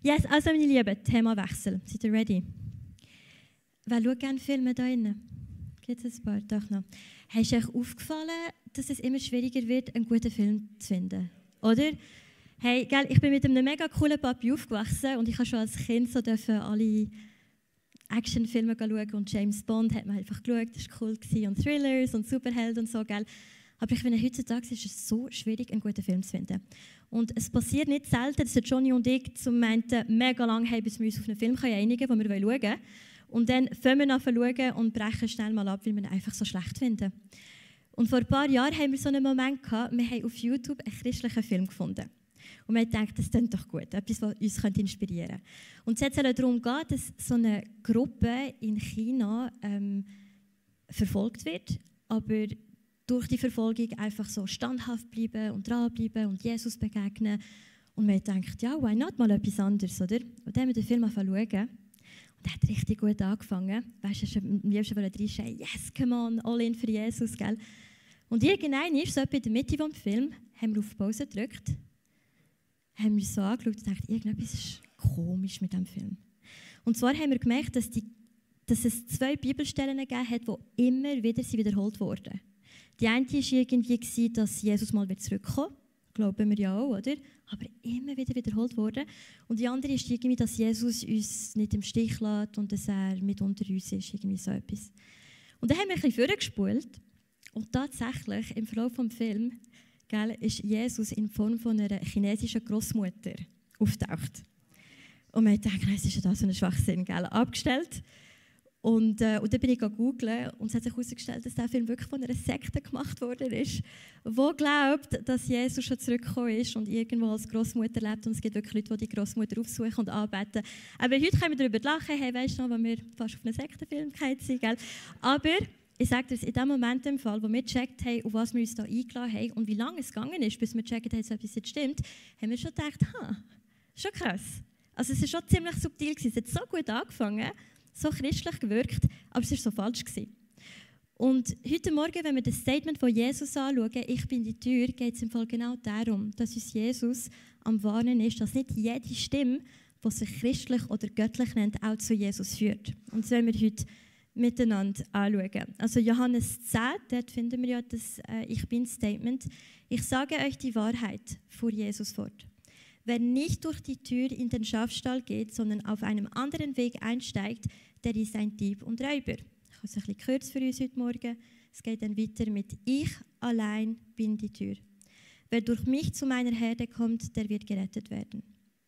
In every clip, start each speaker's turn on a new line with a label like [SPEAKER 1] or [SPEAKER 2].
[SPEAKER 1] Yes, also meine Lieben, Themawechsel. Seid ihr ready? Wer schaut gerne Filme da drinnen? Gibt es ein paar? Doch noch. Hey, ist euch aufgefallen, dass es immer schwieriger wird, einen guten Film zu finden? Oder? Hey, gell, ich bin mit einem mega coolen Papi aufgewachsen und ich habe schon als Kind so alle Actionfilme schauen und James Bond hat man einfach geschaut, das war cool und Thrillers und Superhelden und so, gell. Aber ich finde, heutzutage ist es so schwierig, einen guten Film zu finden. Und es passiert nicht selten, dass Johnny und ich zum meinten mega lange haben, bis wir uns auf einen Film einigen können, den wir schauen wollen. Und dann fangen wir an zu schauen und brechen schnell mal ab, weil wir ihn einfach so schlecht finden. Und vor ein paar Jahren haben wir so einen Moment gehabt, wir haben auf YouTube einen christlichen Film gefunden. Und wir haben gedacht, das klingt doch gut, etwas, was uns inspirieren könnte. Und es soll darum gehen, dass so eine Gruppe in China verfolgt wird, aber durch die Verfolgung einfach so standhaft bleiben und dranbleiben und Jesus begegnen. Und man denkt, ja, why not mal etwas anderes, oder? Und dann haben wir den Film angefangen zu schauen. Und er hat richtig gut angefangen. Weißt du, am liebsten wollte reinschreien, yes, come on, all in für Jesus, gell? Und irgendwann ist so in der Mitte des Films, haben wir auf Pause gedrückt, haben wir so angeschaut und gedacht, irgendetwas ist komisch mit diesem Film. Und zwar haben wir gemerkt, dass es 2 Bibelstellen gegeben hat, die immer wieder wiederholt wurden. Die eine war irgendwie, dass Jesus mal wieder zurückkommt. Glauben wir ja auch, oder? Aber immer wieder wiederholt wurde. Und die andere ist irgendwie, dass Jesus uns nicht im Stich lässt und dass er mit unter uns ist. Irgendwie so etwas. Und dann haben wir ein bisschen vorgespult. Und tatsächlich, im Verlauf des Films, ist Jesus in Form von einer chinesischen Großmutter auftaucht. Und man denkt, es ist ja da so ein Schwachsinn, abgestellt. Und dann bin ich googeln und es hat sich herausgestellt, dass dieser Film wirklich von einer Sekte gemacht worden ist, die glaubt, dass Jesus schon zurückgekommen ist und irgendwo als Großmutter lebt. Und es gibt wirklich Leute, die die Großmutter aufsuchen und anbeten. Aber heute können wir darüber lachen, hey, weißt du noch, wenn wir fast auf einen Sektenfilm sind, gell? Aber ich sage dir, in dem Moment, im Fall, wo wir gecheckt haben, auf was wir uns da eingeladen haben und wie lange es gegangen ist, bis wir gecheckt haben, dass etwas jetzt stimmt, haben wir schon gedacht, schon krass. Also es war schon ziemlich subtil, es hat so gut angefangen, so christlich gewirkt, aber es war so falsch gewesen. Und heute Morgen, wenn wir das Statement von Jesus anschauen, ich bin die Tür, geht es im Fall genau darum, dass uns Jesus am Warnen ist, dass nicht jede Stimme, die sich christlich oder göttlich nennt, auch zu Jesus führt. Und das wollen wir heute miteinander anschauen. Also Johannes 10, dort finden wir ja das Ich Bin-Statement. Ich sage euch die Wahrheit, fuhr Jesus fort. Wer nicht durch die Tür in den Schafstall geht, sondern auf einem anderen Weg einsteigt, der ist ein Dieb und Räuber. Ich habe es ein bisschen kürzer für uns heute Morgen. Es geht dann weiter mit Ich allein bin die Tür. Wer durch mich zu meiner Herde kommt, der wird gerettet werden.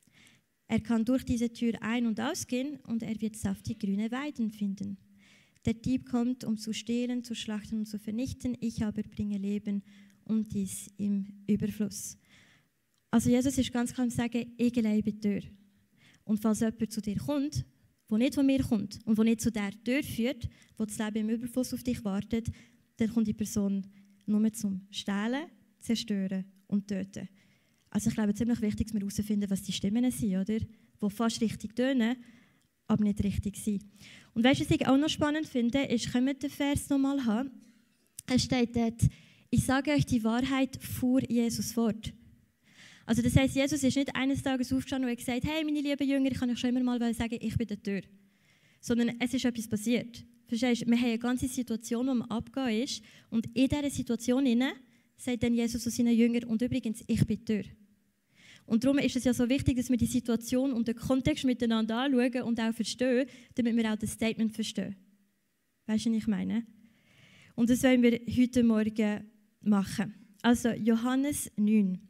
[SPEAKER 1] Er kann durch diese Tür ein- und ausgehen und er wird saftig grüne Weiden finden. Der Dieb kommt, um zu stehlen, zu schlachten und zu vernichten. Ich aber bringe Leben und dies im Überfluss. Also Jesus ist ganz klar am sagen, ich allein bin die Tür. Und falls jemand zu dir kommt, der nicht von mir kommt und der nicht zu der Tür führt, wo das Leben im Überfluss auf dich wartet, dann kommt die Person nur zum Stehlen, Zerstören und Töten. Also ich glaube, es ist ziemlich wichtig, dass wir herausfinden, was die Stimmen sind, oder? Die fast richtig tönen, aber nicht richtig sind. Und weißt du, was ich auch noch spannend finde, ist, können wir den Vers nochmal haben? Es steht dort, ich sage euch die Wahrheit, fuhr Jesus fort. Also das heisst, Jesus ist nicht eines Tages aufgestanden und hat gesagt, hey meine lieben Jünger, ich kann euch schon immer mal sagen, ich bin die Tür. Sondern es ist etwas passiert. Verstehst du? Wir haben eine ganze Situation, die am Abgehen ist. Und in dieser Situation sagt dann Jesus zu seinen Jüngern, und übrigens, ich bin die Tür. Und darum ist es ja so wichtig, dass wir die Situation und den Kontext miteinander anschauen und auch verstehen, damit wir auch das Statement verstehen. Weißt du, was ich meine? Und das wollen wir heute Morgen machen. Also Johannes 9.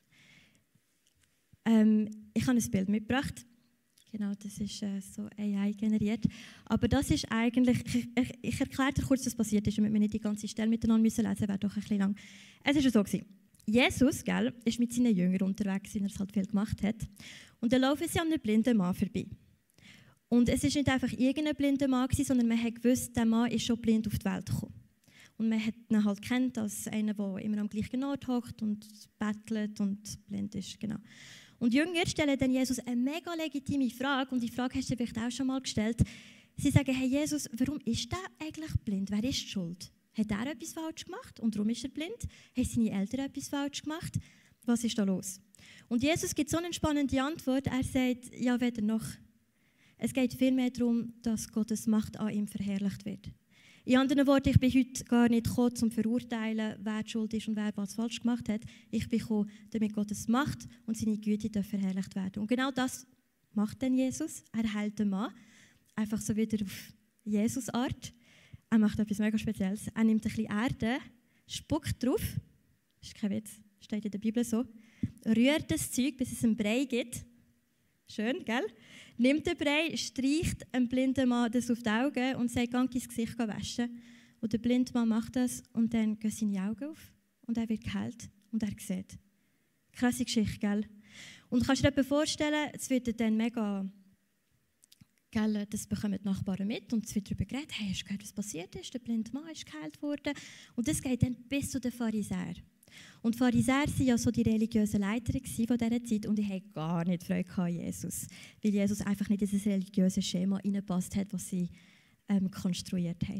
[SPEAKER 1] Ich habe ein Bild mitgebracht. Genau, das ist so AI generiert. Aber das ist eigentlich, ich erkläre dir kurz, was passiert ist, damit wir nicht die ganze Stelle miteinander lesen müssen, wäre doch ein bisschen lang. Es war so gewesen. Jesus, ist mit seinen Jüngern unterwegs, weil er es halt viel gemacht hat. Und dann laufen sie an einem blinden Mann vorbei. Und es war nicht einfach irgendein blinder Mann, sondern man hat gewusst, der Mann ist schon blind auf die Welt gekommen. Und man hat ihn halt kennt als einer, der immer am gleichen Ort hockt und bettelt und blind ist. Genau. Und die Jünger stellen dann Jesus eine mega legitime Frage, und die Frage hast du dir vielleicht auch schon mal gestellt. Sie sagen, hey Jesus, warum ist der eigentlich blind? Wer ist schuld? Hat er etwas falsch gemacht und darum ist er blind? Haben seine Eltern etwas falsch gemacht? Was ist da los? Und Jesus gibt so eine spannende Antwort. Er sagt, ja, weder noch. Es geht vielmehr darum, dass Gottes Macht an ihm verherrlicht wird. In anderen Worten, ich bin heute gar nicht gekommen, um zu verurteilen, wer die schuld ist und wer was falsch gemacht hat. Ich bin gekommen, damit Gottes Macht und seine Güte verherrlicht werden. Und genau das macht dann Jesus. Er heilt den Mann, einfach so wieder auf Jesus-Art. Er macht etwas mega Spezielles. Er nimmt ein bisschen Erde, spuckt drauf, das ist kein Witz, steht in der Bibel so, rührt das Zeug, bis es einen Brei gibt. Schön, gell? Nimmt den Brei, streicht einem blinden Mann das auf die Augen und sagt, geh dein Gesicht waschen. Und der blinde Mann macht das und dann gehen seine Augen auf und er wird geheilt und er sieht. Krasse Geschichte, gell? Und kannst du dir vorstellen, es wird dann mega, gell, das bekommen die Nachbarn mit und es wird darüber geredet, hey, hast du gehört, was passiert ist? Der blinde Mann ist geheilt worden. Und das geht dann bis zu den Pharisäern. Und die Pharisäer waren ja so die religiösen Leiter von dieser Zeit und ich hatte gar nicht Freude an Jesus, weil Jesus einfach nicht in dieses religiöse Schema hineingepasst hat, das sie konstruiert haben.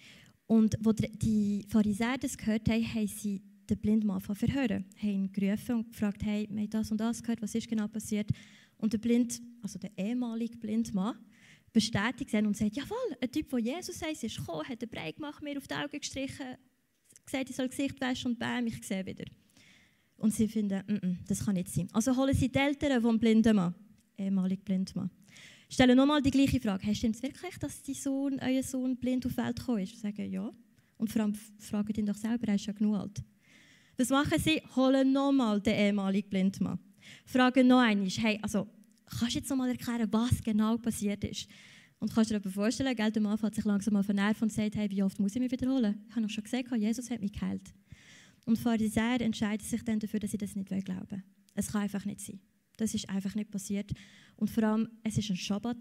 [SPEAKER 1] Und als die Pharisäer das gehört haben, haben sie den blinden Mann verhören, haben ihn gerufen und gefragt, hey, wir haben das und das gehört, was ist genau passiert? Und der ehemalige blinde Mann bestätigt ihn und sagt, jawohl, ein Typ, der Jesus heißt, ist gekommen, hat einen Brei gemacht, mir auf die Augen gestrichen, gesagt, ich soll das Gesicht waschen und bam, ich sehe wieder. Und sie finden, das kann nicht sein. Also holen sie die Eltern vom blinden Mann, ehemalig blinden Mann. Stellen nochmal die gleiche Frage. Hast du denn wirklich, dass euer Sohn blind auf die Welt gekommen ist? Sie sagen ja. Und vor allem fragen ihn doch selber, er ist ja genug alt. Was machen sie? Holen nochmal den ehemaligen blinden Mann. Fragen noch einmal, hey, also, kannst du jetzt nochmal erklären, was genau passiert ist? Und kannst du dir vorstellen, gell, der Mann fährt sich langsam auf den Nerv und sagt, hey, wie oft muss ich mich wiederholen? Ich habe noch schon gesagt, Jesus hat mich geheilt. Und die Pharisäer entscheiden sich dann dafür, dass sie das nicht glauben wollen. Es kann einfach nicht sein. Das ist einfach nicht passiert. Und vor allem, es war ein Schabbat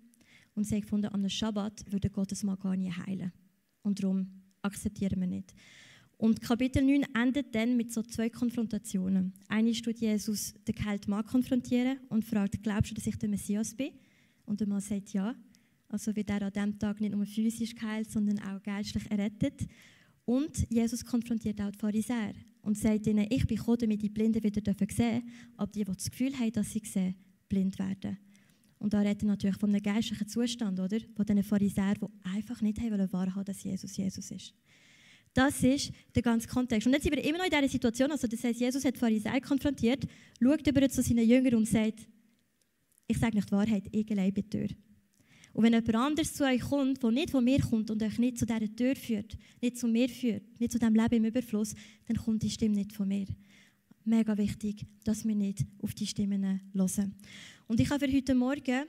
[SPEAKER 1] und sie haben gefunden, an einem Schabbat würde Gottes Mann gar nie heilen. Und darum akzeptieren wir nicht. Und Kapitel 9 endet dann mit so 2 Konfrontationen. Eine tut Jesus den geheilten Mann konfrontieren und fragt, glaubst du, dass ich der Messias bin? Und der Mann sagt ja. Also wird er an diesem Tag nicht nur physisch geheilt, sondern auch geistlich errettet. Und Jesus konfrontiert auch die Pharisäer und sagt ihnen, ich bin gekommen, damit die Blinden wieder sehen dürfen, aber die das Gefühl haben, dass sie sehen, blind werden. Und da redet er natürlich von einem geistlichen Zustand, oder? Von diesen Pharisäern, die einfach nicht wahrhaben, dass Jesus Jesus ist. Das ist der ganze Kontext. Und jetzt sind wir immer noch in dieser Situation, also das heisst, Jesus hat die Pharisäer konfrontiert, schaut über zu seinen Jüngern und sagt, ich sage nicht die Wahrheit, ich allein bin die Tür. Und wenn jemand anderes zu euch kommt, der nicht von mir kommt und euch nicht zu dieser Tür führt, nicht zu mir führt, nicht zu diesem Leben im Überfluss, dann kommt die Stimme nicht von mir. Mega wichtig, dass wir nicht auf die Stimmen hören. Und ich habe für heute Morgen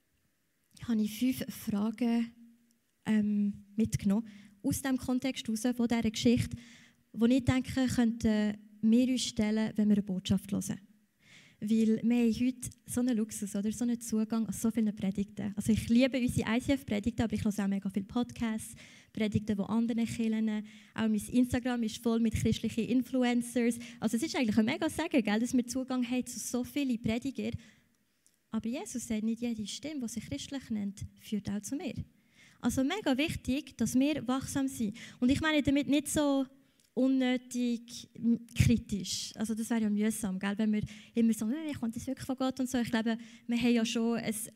[SPEAKER 1] 5 Fragen mitgenommen, aus dem Kontext heraus, von dieser Geschichte, die ich denke, könnten wir uns stellen, wenn wir eine Botschaft hören. Weil wir haben heute so einen Luxus, oder? So einen Zugang an so viele Predigten. Also ich liebe unsere ICF-Predigten, aber ich höre auch mega viele Podcasts, Predigten von anderen Kirchen. Auch mein Instagram ist voll mit christlichen Influencers. Also es ist eigentlich ein mega Segen, gell, dass wir Zugang haben zu so vielen Predigern. Aber Jesus sagt, nicht jede Stimme, die sich christlich nennt, führt auch zu mir. Also mega wichtig, dass wir wachsam sind. Und ich meine damit nicht so unnötig kritisch. Also das wäre ja mühsam, gell? Wenn wir immer so, kommt das wirklich von Gott und so. Ich glaube, wir haben ja schon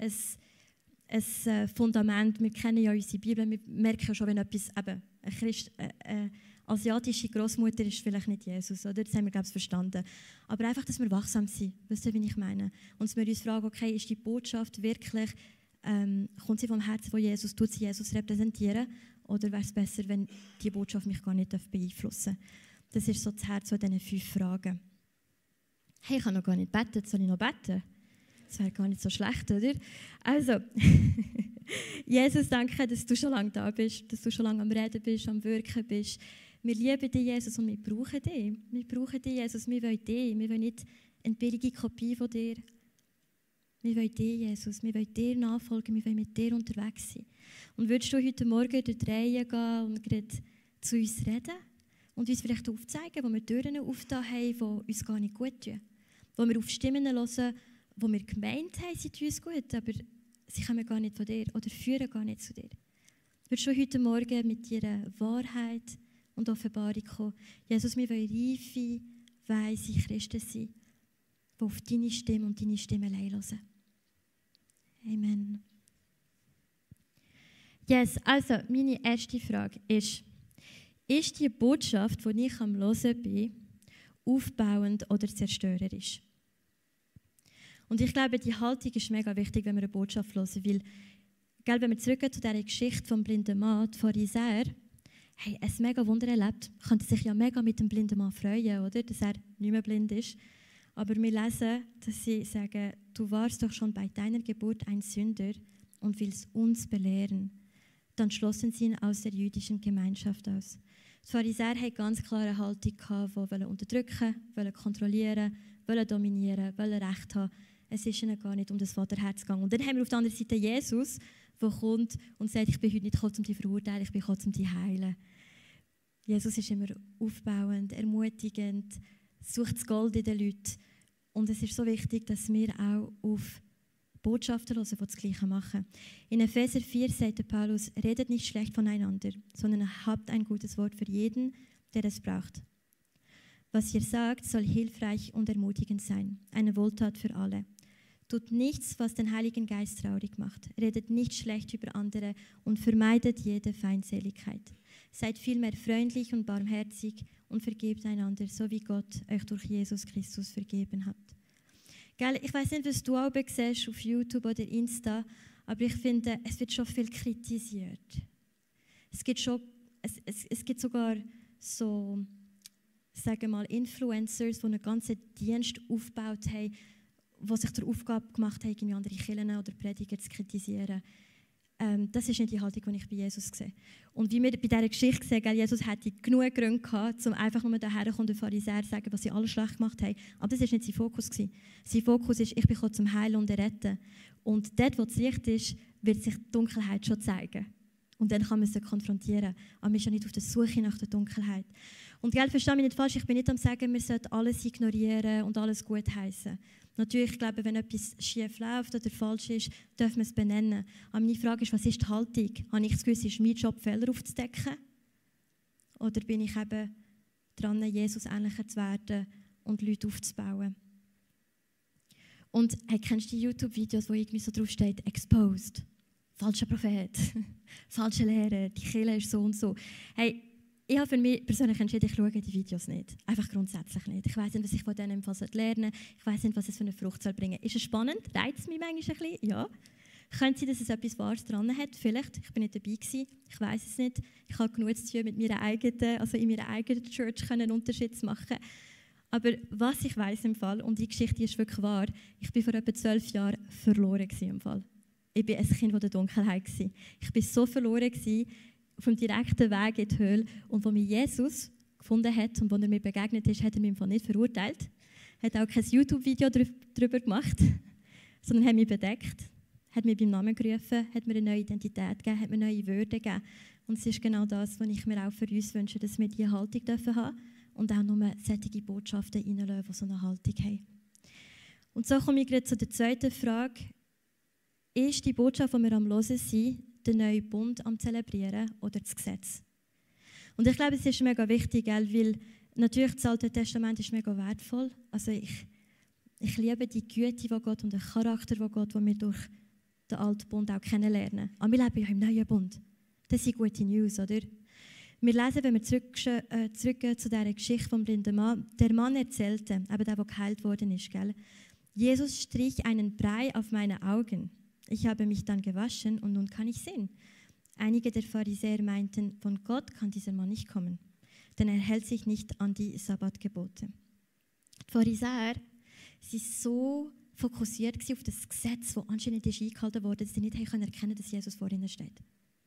[SPEAKER 1] ein Fundament, wir kennen ja unsere Bibel, wir merken ja schon, wenn etwas, eben, eine asiatische Großmutter ist vielleicht nicht Jesus, oder? Das haben wir, glaube ich, verstanden. Aber einfach, dass wir wachsam sind, wisst ihr, wie ich meine? Und dass wir uns fragen, okay, ist die Botschaft wirklich, kommt sie vom Herzen von Jesus, tut sie Jesus repräsentieren? Oder wäre es besser, wenn die Botschaft mich gar nicht beeinflussen darf? Das ist so das Herz von diesen 5 Fragen. Hey, ich habe noch gar nicht gebetet, soll ich noch beten? Das wäre gar nicht so schlecht, oder? Also, Jesus, danke, dass du schon lange da bist, dass du schon lange am Reden bist, am Wirken bist. Wir lieben dich, Jesus, und wir brauchen dich. Wir brauchen dich, Jesus, wir wollen dich. Wir wollen nicht eine billige Kopie von dir. Wir wollen dir, Jesus, wir wollen dir nachfolgen, wir wollen mit dir unterwegs sein. Und würdest du heute Morgen durch die Reihe gehen und gerade zu uns reden und uns vielleicht aufzeigen, wo wir Türen aufgetan haben, die uns gar nicht gut tun. Wo wir auf Stimmen hören, wo wir gemeint haben, sie tun uns gut, aber sie kommen gar nicht von dir oder führen gar nicht zu dir. Würdest du heute Morgen mit ihrer Wahrheit und Offenbarung kommen? Jesus, wir wollen reife, weise Christen sein, die auf deine Stimme und deine Stimme allein hören. Amen. Yes, also meine erste Frage ist die Botschaft, die ich am Hören bin, aufbauend oder zerstörerisch? Und ich glaube, die Haltung ist mega wichtig, wenn wir eine Botschaft hören, weil, wenn wir zurückgehen zu dieser Geschichte vom blinden Mann, die Pharisäer, haben ein mega Wunder erlebt, könnten sich ja mega mit dem blinden Mann freuen, oder? Dass er nicht mehr blind ist. Aber wir lesen, dass sie sagen, du warst doch schon bei deiner Geburt ein Sünder und willst uns belehren. Dann schlossen sie ihn aus der jüdischen Gemeinschaft aus. Die Pharisäer hatten ganz klare Haltung, die unterdrücken, kontrollieren, dominieren, Recht haben. Es ist ihnen gar nicht um das Vaterherz gegangen. Und dann haben wir auf der anderen Seite Jesus, der kommt und sagt, ich bin heute nicht gekommen, um dich zu verurteilen, ich bin gekommen, um dich zu heilen. Jesus ist immer aufbauend, ermutigend, sucht das Gold in den Leuten. Und es ist so wichtig, dass wir auch auf Botschaften hören, die das Gleiche machen. In Epheser 4 sagt Paulus, redet nicht schlecht voneinander, sondern habt ein gutes Wort für jeden, der es braucht. Was ihr sagt, soll hilfreich und ermutigend sein, eine Wohltat für alle. Tut nichts, was den Heiligen Geist traurig macht. Redet nicht schlecht über andere und vermeidet jede Feindseligkeit. Seid vielmehr freundlich und barmherzig und vergebt einander, so wie Gott euch durch Jesus Christus vergeben hat. Gell, ich weiß nicht, was du auch siehst auf YouTube oder Insta, aber ich finde, es wird schon viel kritisiert. Es gibt sogar so, sagen wir mal, Influencers, die einen ganzen Dienst aufgebaut haben, die sich der Aufgabe gemacht haben, irgendwie andere Kirchen oder Prediger zu kritisieren. Das ist nicht die Haltung, die ich bei Jesus sehe. Und wie wir bei dieser Geschichte sehen, Jesus hätte genug Gründe gehabt, um einfach nur daher kommen und den Pharisäern zu sagen, was sie alle schlecht gemacht haben. Aber das war nicht sein Fokus. Sein Fokus ist, ich bin gekommen zum Heilen und Retten. Und dort, wo das Licht ist, wird sich die Dunkelheit schon zeigen. Und dann kann man sie konfrontieren. Aber man ist ja nicht auf der Suche nach der Dunkelheit. Und verstehe mich nicht falsch, ich bin nicht am sagen, wir sollten alles ignorieren und alles gut heißen. Natürlich, ich glaube, wenn etwas schief läuft oder falsch ist, dürfen wir es benennen. Aber meine Frage ist, was ist die Haltung? Habe ich das Gefühl, ist mein Job, Fehler aufzudecken? Oder bin ich eben dran, Jesus ähnlicher zu werden und Leute aufzubauen? Und kennst du die YouTube-Videos, wo irgendwie so drauf steht, exposed, falscher Prophet, falsche Lehre, die Kirche ist so und so. Hey, ich habe für mich persönlich entschieden, ich schaue die Videos nicht. Einfach grundsätzlich nicht. Ich weiss nicht, was ich von denen im Fall lernen soll. Ich weiss nicht, was es für eine Frucht soll bringen. Ist es spannend? Reizt es mich manchmal ein bisschen? Ja. Könnte sein, dass es etwas Wahres dran hat? Vielleicht. Ich bin nicht dabei gewesen. Ich weiss es nicht. Ich habe genug zu tun, mit meiner eigenen, also in meiner eigenen Church einen Unterschied zu machen. Aber was ich weiss im Fall, und die Geschichte ist wirklich wahr, ich war vor etwa 12 Jahren verloren im Fall. Ich war ein Kind der Dunkelheit. Ich war so verloren auf dem direkten Weg in die Höhle. Und als mich Jesus gefunden hat und als er mir begegnet ist, hat er mich im Fall nicht verurteilt. Er hat auch kein YouTube-Video darüber gemacht, sondern hat mich bedeckt, hat mich beim Namen gerufen, hat mir eine neue Identität gegeben, hat mir neue Würde gegeben. Und es ist genau das, was ich mir auch für uns wünsche, dass wir diese Haltung haben dürfen und auch nur solche Botschaften reinlassen, die so eine Haltung haben. Und so komme ich gerade zu der zweiten Frage. Ist die Botschaft, die wir am Hören sind, den neuen Bund am Zelebrieren oder das Gesetz? Und ich glaube, es ist mega wichtig, weil natürlich das Alte Testament ist mega wertvoll. Also ich liebe die Güte von Gott und den Charakter von Gott, den wir durch den Alten Bund auch kennenlernen. Aber wir leben ja im neuen Bund. Das sind gute News, oder? Wir lesen, wenn wir zurückgehen zu dieser Geschichte vom blinden Mann. Der Mann erzählte, eben der geheilt worden ist, gell? Jesus strich einen Brei auf meine Augen. Ich habe mich dann gewaschen und nun kann ich sehen. Einige der Pharisäer meinten, von Gott kann dieser Mann nicht kommen, denn er hält sich nicht an die Sabbatgebote. Die Pharisäer waren so fokussiert auf das Gesetz, das anscheinend eingehalten wurde, dass sie nicht erkennen konnten, dass Jesus vor ihnen steht.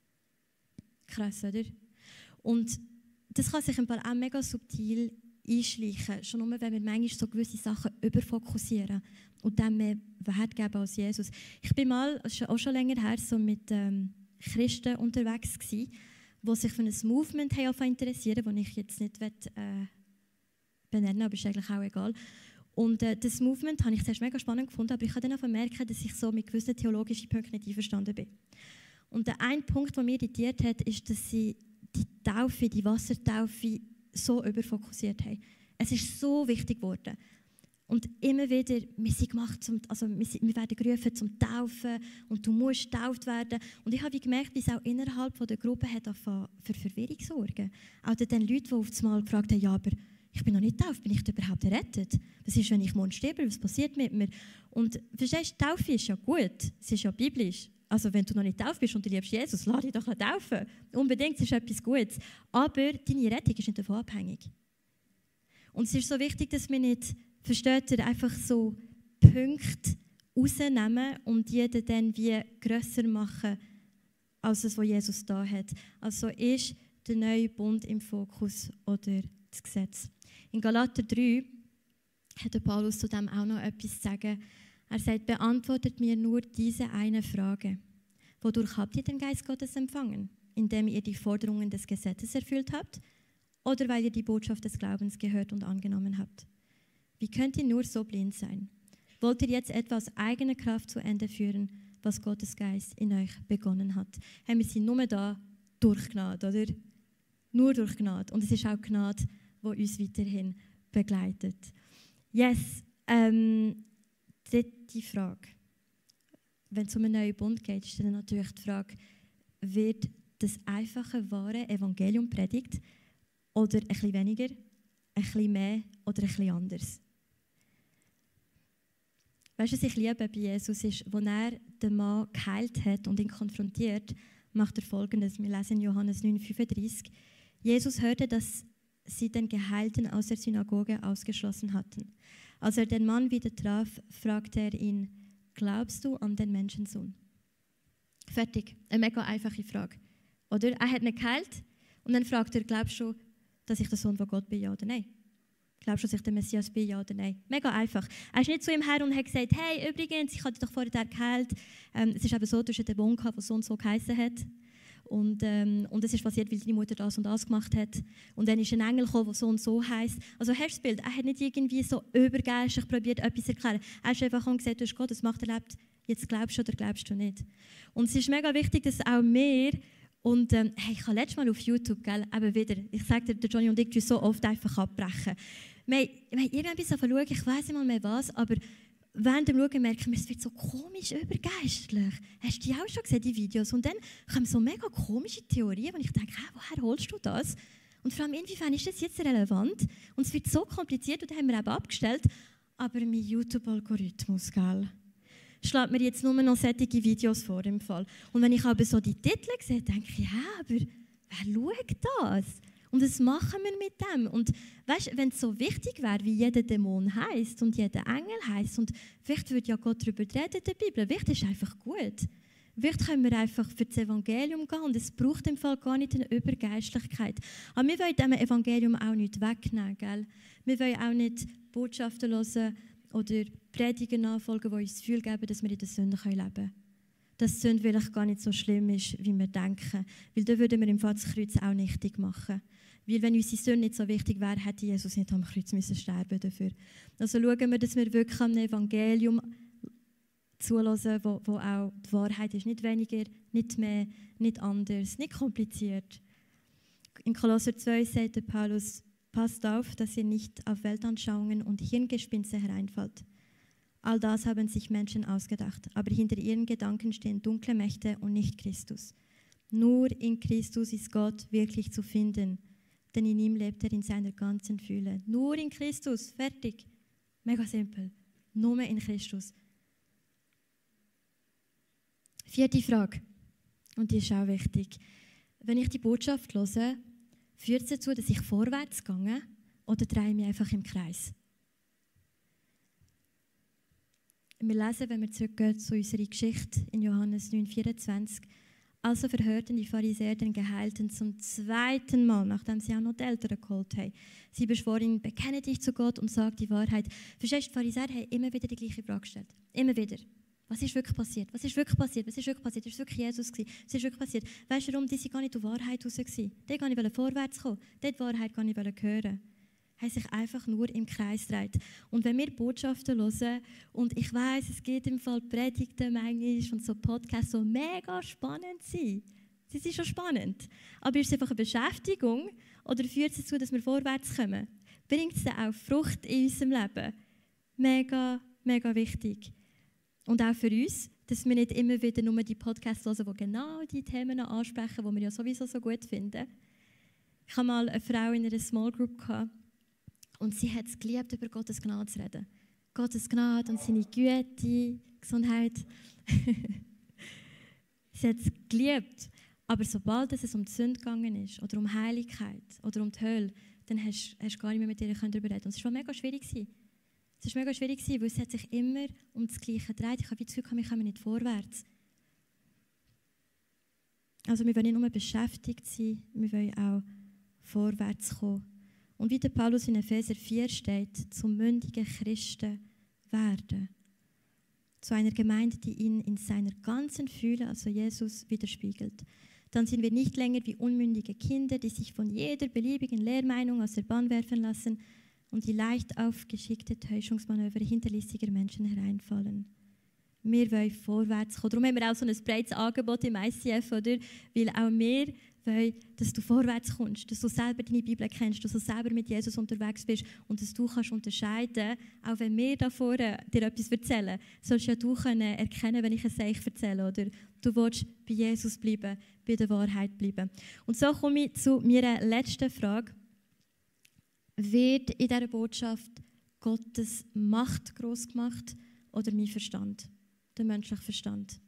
[SPEAKER 1] Krass, oder? Und das kann sich im Fall auch mega subtil einschleichen, schon nur, wenn wir manchmal so gewisse Sachen überfokussieren und dann mehr Wert geben als Jesus. Ich bin mal, auch schon länger her, so mit Christen unterwegs gewesen, die sich für ein Movement interessieren, das ich jetzt nicht benennen will, aber ist eigentlich auch egal. Und das Movement habe ich zuerst mega spannend gefunden, aber ich habe dann auch gemerkt, dass ich so mit gewissen theologischen Punkten nicht einverstanden bin. Und der eine Punkt, der mich irritiert hat, ist, dass sie die Taufe, die Wassertaufe, so überfokussiert haben. Es ist so wichtig geworden. Und immer wieder, wir sind gemacht, wir werden gerufen zum Taufen und du musst getauft werden. Und ich habe gemerkt, wie es auch innerhalb der Gruppe hat für Verwirrung sorgen. Auch den Leuten, die auf einmal gefragt haben, ja, aber ich bin noch nicht getauft, bin ich überhaupt errettet? Was ist, wenn ich morgen sterbe? Was passiert mit mir? Und verstehst du, Taufe ist ja gut, es ist ja biblisch. Also wenn du noch nicht getauft bist und du liebst Jesus, lass dich doch taufen. Unbedingt, es ist etwas Gutes. Aber deine Rettung ist nicht davon abhängig. Und es ist so wichtig, dass wir nicht, versteht ihr, einfach so Punkte rausnehmen und jeden dann wie grösser machen, als das, was Jesus da hat. Also ist der neue Bund im Fokus oder das Gesetz. In Galater 3 hat der Paulus zu dem auch noch etwas zu sagen. Er sagt, beantwortet mir nur diese eine Frage. Wodurch habt ihr den Geist Gottes empfangen? Indem ihr die Forderungen des Gesetzes erfüllt habt? Oder weil ihr die Botschaft des Glaubens gehört und angenommen habt? Wie könnt ihr nur so blind sein? Wollt ihr jetzt etwa aus eigener Kraft zu Ende führen, was Gottes Geist in euch begonnen hat? Wir sind nur da durch Gnade, oder? Nur durch Gnade. Und es ist auch Gnade, die uns weiterhin begleitet. Yes, die Frage. Wenn es um einen neuen Bund geht, ist dann natürlich die Frage, wird das einfache, wahre Evangelium predigt oder ein bisschen weniger, ein bisschen mehr oder ein bisschen anders? Weißt du, was ich liebe bei Jesus ist, als er den Mann geheilt hat und ihn konfrontiert, macht er Folgendes. Wir lesen in Johannes 9,35. Jesus hörte, dass sie den Geheilten aus der Synagoge ausgeschlossen hatten. Als er den Mann wieder traf, fragte er ihn, glaubst du an den Menschensohn? Fertig. Eine mega einfache Frage. Oder? Er hat ihn geheilt und dann fragt er, glaubst du, dass ich der Sohn von Gott bin, ja oder nein? Glaubst du, dass ich der Messias bin, ja oder nein? Mega einfach. Er ist nicht zu ihm her und hat gesagt, hey, übrigens, ich habe dich doch vorher geheilt. Es ist eben so, du hast einen Dämon gehabt, der so und so geheissen hat. Und es ist passiert, weil deine Mutter das und das gemacht hat. Und dann ist ein Engel gekommen, der so und so heisst. Also hast du das Bild? Er hat nicht irgendwie so übergeistlich probiert, etwas zu erklären. Er hat einfach gesagt, du hast Gott, das macht erlebt, jetzt glaubst du oder glaubst du nicht. Und es ist mega wichtig, dass auch wir, und hey, ich habe letztes Mal auf YouTube, gell, eben wieder, ich sage dir, der Johnny und ich so oft einfach abbrechen. Wir haben irgendetwas schauen, ich weiss nicht mal mehr was, aber während dem Schauen merken wir, es wird so komisch übergeistlich. Hast du die auch schon gesehen, die Videos? Und dann kommen so mega komische Theorien, und ich denke, woher holst du das? Und vor allem, inwiefern ist das jetzt relevant? Und es wird so kompliziert, und das haben wir eben abgestellt. Aber mein YouTube-Algorithmus, gell, schlägt mir jetzt nur noch solche Videos vor im Fall. Und wenn ich aber so die Titel sehe, denke ich, aber wer schaut das? Und was machen wir mit dem? Und weißt, wenn es so wichtig wäre, wie jeder Dämon heisst und jeder Engel heisst, und vielleicht würde ja Gott darüber reden in der Bibel, wichtig ist einfach gut. Vielleicht können wir einfach für das Evangelium gehen und es braucht im Fall gar nicht eine Übergeistlichkeit. Aber wir wollen dem Evangelium auch nicht wegnehmen, gell? Wir wollen auch nicht Botschaften hören oder Predigen nachfolgen, die uns das Gefühl geben, dass wir in der Sünde leben können. Dass Sünde vielleicht gar nicht so schlimm ist, wie wir denken. Weil dann würden wir im Fall das Kreuz auch nichtig machen. Weil wenn unsere Sünde nicht so wichtig wäre, hätte Jesus nicht am Kreuz müssen sterben dafür. Also schauen wir, dass wir wirklich am Evangelium zulassen, wo auch die Wahrheit ist. Nicht weniger, nicht mehr, nicht anders, nicht kompliziert. In Kolosser 2 sagt der Paulus, passt auf, dass ihr nicht auf Weltanschauungen und Hirngespinste hereinfallt. All das haben sich Menschen ausgedacht, aber hinter ihren Gedanken stehen dunkle Mächte und nicht Christus. Nur in Christus ist Gott wirklich zu finden, denn in ihm lebt er in seiner ganzen Fülle. Nur in Christus, fertig. Mega simpel. Nur in Christus. 4. Frage, und die ist auch wichtig. Wenn ich die Botschaft höre, führt es dazu, dass ich vorwärts gehe oder drehe ich mich einfach im Kreis? Wir lesen, wenn wir zurückgehen zu unserer Geschichte in Johannes 9,24. Also verhörten die Pharisäer den Geheilten zum 2. Mal, nachdem sie auch noch die Eltern geholt haben. Sie beschworen ihn, bekenne dich zu Gott und sag die Wahrheit. Verstehst du, die Pharisäer haben immer wieder die gleiche Frage gestellt. Immer wieder. Was ist wirklich passiert? Was ist wirklich passiert? Was ist wirklich passiert? Ist es wirklich Jesus gewesen? Was ist wirklich passiert? Weißt du warum? Die waren gar nicht auf Wahrheit raus. Dort wollte ich vorwärts kommen. Dort die Wahrheit wollte ich hören. Haben sich einfach nur im Kreis gedreht. Und wenn wir Botschaften hören, und ich weiss, es geht im Fall Predigten manchmal und so Podcasts, so mega spannend sind. Sie sind schon spannend. Aber ist es einfach eine Beschäftigung oder führt es dazu, dass wir vorwärts kommen? bringt es dann auch Frucht in unserem Leben. Mega, mega wichtig. Und auch für uns, dass wir nicht immer wieder nur die Podcasts hören, die genau die Themen ansprechen, die wir ja sowieso so gut finden. Ich hatte mal eine Frau in einer Small Group und sie hat es geliebt, über Gottes Gnade zu reden. Gottes Gnade und seine Güte, Gesundheit. Sie hat es geliebt. Aber sobald es um die Sünde gegangen ist, oder um Heiligkeit, oder um die Hölle, dann hast du gar nicht mehr mit ihr darüber reden. Und es war mega schwierig. Es war mega schwierig, weil es hat sich immer um das Gleiche gedreht. Ich habe das Gefühl, wir kommen nicht vorwärts. Also wir wollen nicht nur beschäftigt sein, wir wollen auch vorwärts kommen. Und wie der Paulus in Epheser 4 steht, zum mündigen Christen werden. Zu einer Gemeinde, die ihn in seiner ganzen Fülle, also Jesus, widerspiegelt. Dann sind wir nicht länger wie unmündige Kinder, die sich von jeder beliebigen Lehrmeinung aus der Bahn werfen lassen und die leicht aufgeschickte Täuschungsmanöver hinterlistiger Menschen hereinfallen. Wir wollen vorwärts kommen. Darum haben wir auch so ein breites Angebot im ICF, oder? Weil auch wir wollen, dass du vorwärts kommst, dass du selber deine Bibel kennst, dass du selber mit Jesus unterwegs bist und dass du kannst unterscheiden, auch wenn wir da vorne dir etwas erzählen, sollst ja du können erkennen, wenn ich es euch erzähle, oder? Du willst bei Jesus bleiben, bei der Wahrheit bleiben. Und so komme ich zu meiner letzten Frage. Wird in dieser Botschaft Gottes Macht gross gemacht oder mein Verstand, der menschliche Verstand?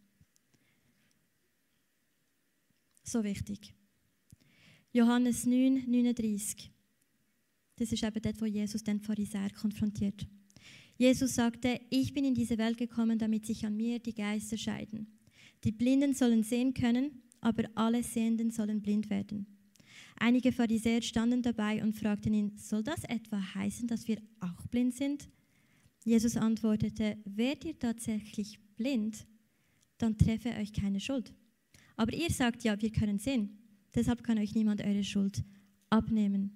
[SPEAKER 1] So wichtig. Johannes 9, 39. Das ist eben dort, wo Jesus den Pharisäer konfrontiert. Jesus sagte, ich bin in diese Welt gekommen, damit sich an mir die Geister scheiden. Die Blinden sollen sehen können, aber alle Sehenden sollen blind werden. Einige Pharisäer standen dabei und fragten ihn, soll das etwa heißen, dass wir auch blind sind? Jesus antwortete, werdet ihr tatsächlich blind, dann treffe euch keine Schuld. Aber ihr sagt ja, wir können sehen. Deshalb kann euch niemand eure Schuld abnehmen.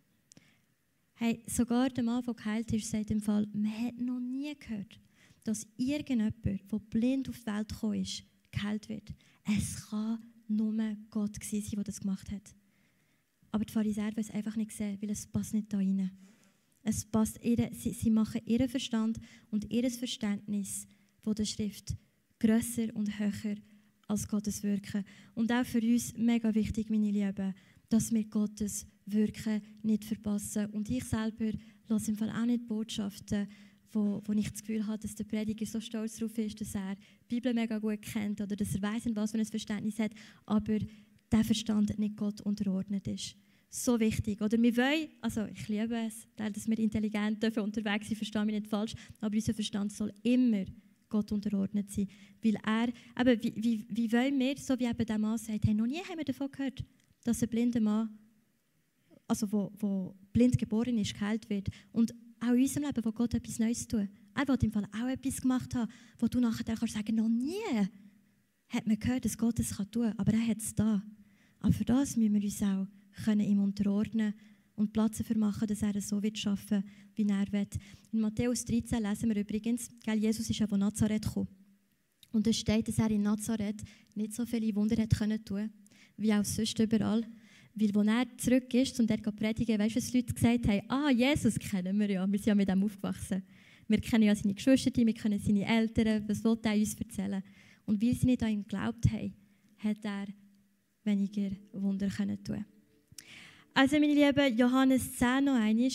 [SPEAKER 1] Hey, sogar der Mann, der geheilt ist, sagt im Fall, man hat noch nie gehört, dass irgendjemand, der blind auf die Welt gekommen ist, geheilt wird. Es kann nur Gott gewesen sein, der das gemacht hat. Aber die Pharisäer wollen es einfach nicht sehen, weil es passt nicht da rein. Es passt sie machen ihren Verstand und ihr Verständnis von der Schrift grösser und höher als Gottes Wirken. Und auch für uns mega wichtig, meine Lieben, dass wir Gottes Wirken nicht verpassen. Und ich selber lasse im Fall auch nicht Botschaften, wo ich das Gefühl habe, dass der Prediger so stolz darauf ist, dass er die Bibel mega gut kennt oder dass er weiss, in was für ein Verständnis hat, aber der Verstand nicht Gott unterordnet ist. So wichtig. Oder wir wollen, also ich liebe es, dass wir intelligent unterwegs sind, verstehe mich nicht falsch, aber unser Verstand soll immer Gott unterordnet sein. Weil er, aber wie wollen wir, so wie eben der Mann sagt, hey, noch nie haben wir davon gehört, dass ein blinder Mann, also wo blind geboren ist, geheilt wird. Und auch in unserem Leben, wo Gott etwas Neues tut. Er will im Fall auch etwas gemacht haben, wo du nachher kannst sagen, noch nie hat man gehört, dass Gott es tun kann, aber er hat es da. Aber für das müssen wir uns auch ihm unterordnen und Platz dafür machen, dass er es so wird schaffen, wie er will. In Matthäus 13 lesen wir übrigens, Jesus ist ja von Nazareth gekommen. Und es steht, dass er in Nazareth nicht so viele Wunder hat können tun, wie auch sonst überall. Weil als er zurück ist und dort predigen, weißt du, was die Leute gesagt haben? Jesus kennen wir ja, wir sind ja mit ihm aufgewachsen. Wir kennen ja seine Geschwister, wir kennen seine Eltern, was will er uns erzählen? Und weil sie nicht an ihn geglaubt haben, hat er weniger Wunder können tun. Also meine Lieben, Johannes 10 noch einmal.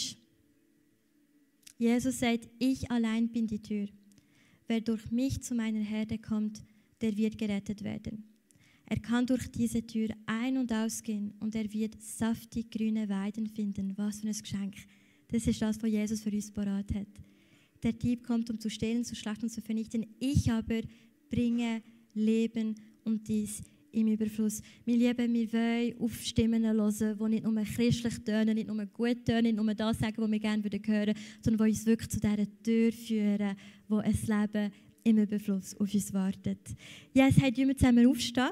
[SPEAKER 1] Jesus sagt, ich allein bin die Tür. Wer durch mich zu meiner Herde kommt, der wird gerettet werden. Er kann durch diese Tür ein- und ausgehen und er wird saftig grüne Weiden finden. Was für ein Geschenk. Das ist das, was Jesus für uns parat hat. Der Dieb kommt, um zu stehlen, zu schlachten und zu vernichten. Ich aber bringe Leben und dies im Überfluss. Wir lieben, wir wollen auf Stimmen hören, die nicht nur christlich tönen, nicht nur gut tönen, nicht nur das sagen, was wir gerne hören würden, sondern die uns wirklich zu dieser Tür führen, wo ein Leben im Überfluss auf uns wartet. Ja, jetzt haben wir zusammen aufstehen.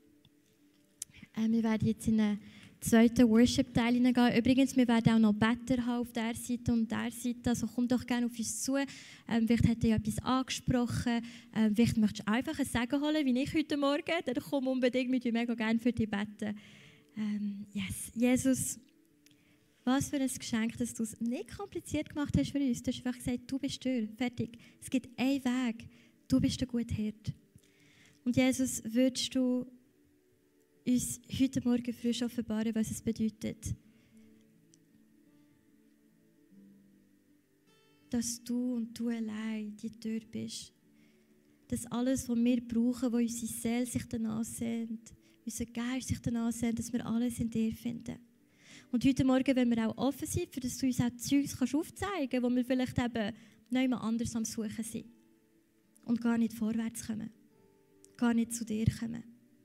[SPEAKER 1] Wir werden jetzt in einen zweiten Worship-Teil hineingehen. Übrigens, wir werden auch noch Better haben auf der Seite und der Seite. Also komm doch gerne auf uns zu. Vielleicht hat dir etwas angesprochen. Vielleicht möchtest du einfach ein Segen holen, wie ich heute Morgen. Dann komm unbedingt mit mir mega gerne für dich beten. Yes. Jesus, Was für ein Geschenk, dass du es nicht kompliziert gemacht hast für uns. Du hast einfach gesagt, du bist Tür, fertig. Es gibt einen Weg. Du bist der gute Hirte. Und Jesus, würdest du uns heute Morgen frisch offenbaren, was es bedeutet, dass du und du allein die Tür bist. Dass alles, was wir brauchen, wo unsere Seele sich danach sehnt, unser Geist sich danach sehnt, dass wir alles in dir finden. Und heute Morgen, wenn wir auch offen sind, für dass du uns auch Zeugs aufzeigen kannst, wo wir vielleicht eben niemand anders am Suchen sind. Und gar nicht vorwärts kommen. Gar nicht zu dir kommen.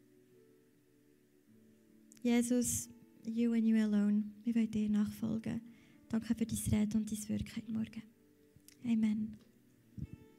[SPEAKER 1] Jesus, you and you alone. Wir wollen dir nachfolgen. Danke für dein Reden und dein Wirken heute Morgen. Amen.